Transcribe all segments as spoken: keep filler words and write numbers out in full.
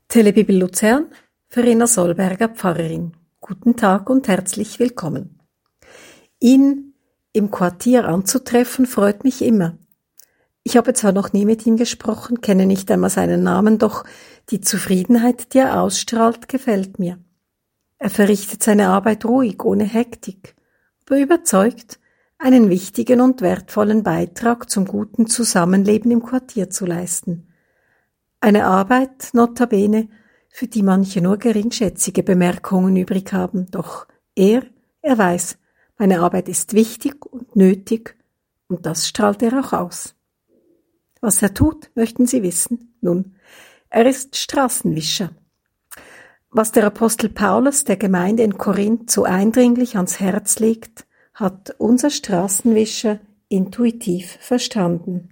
Telebibel Luzern, Verena Solberger, Pfarrerin. Guten Tag und herzlich willkommen. Ihn im Quartier anzutreffen, freut mich immer. Ich habe zwar noch nie mit ihm gesprochen, kenne nicht einmal seinen Namen, doch die Zufriedenheit, die er ausstrahlt, gefällt mir. Er verrichtet seine Arbeit ruhig, ohne Hektik, aber überzeugt, einen wichtigen und wertvollen Beitrag zum guten Zusammenleben im Quartier zu leisten. Eine Arbeit, notabene, für die manche nur geringschätzige Bemerkungen übrig haben. Doch er, er weiß, meine Arbeit ist wichtig und nötig und das strahlt er auch aus. Was er tut, möchten Sie wissen? Nun, er ist Straßenwischer. Was der Apostel Paulus der Gemeinde in Korinth so eindringlich ans Herz legt, hat unser Straßenwischer intuitiv verstanden.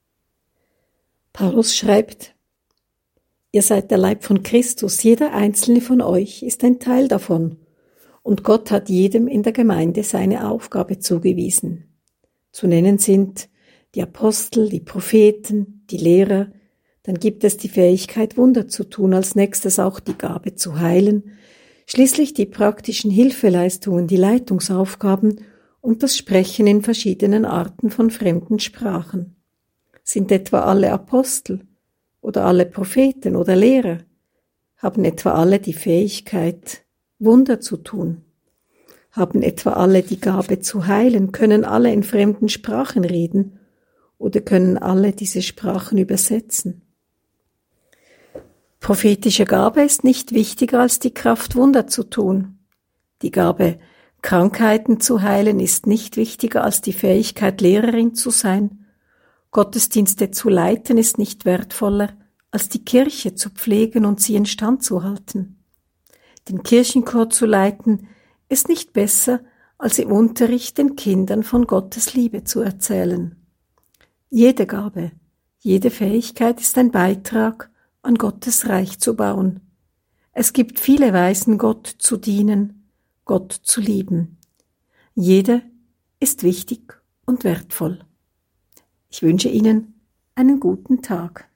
Paulus schreibt: Ihr seid der Leib von Christus, jeder einzelne von euch ist ein Teil davon. Und Gott hat jedem in der Gemeinde seine Aufgabe zugewiesen. Zu nennen sind die Apostel, die Propheten, die Lehrer. Dann gibt es die Fähigkeit, Wunder zu tun, als nächstes auch die Gabe zu heilen, schließlich die praktischen Hilfeleistungen, die Leitungsaufgaben und das Sprechen in verschiedenen Arten von fremden Sprachen. Sind etwa alle Apostel oder alle Propheten oder Lehrer, haben etwa alle die Fähigkeit, Wunder zu tun? Haben etwa alle die Gabe zu heilen? Können alle in fremden Sprachen reden? Oder können alle diese Sprachen übersetzen? Prophetische Gabe ist nicht wichtiger als die Kraft, Wunder zu tun. Die Gabe, Krankheiten zu heilen, ist nicht wichtiger als die Fähigkeit, Lehrerin zu sein. Gottesdienste zu leiten ist nicht wertvoller, als die Kirche zu pflegen und sie instand zu halten. Den Kirchenchor zu leiten ist nicht besser, als im Unterricht den Kindern von Gottes Liebe zu erzählen. Jede Gabe, jede Fähigkeit ist ein Beitrag, an Gottes Reich zu bauen. Es gibt viele Weisen, Gott zu dienen, Gott zu lieben. Jede ist wichtig und wertvoll. Ich wünsche Ihnen einen guten Tag.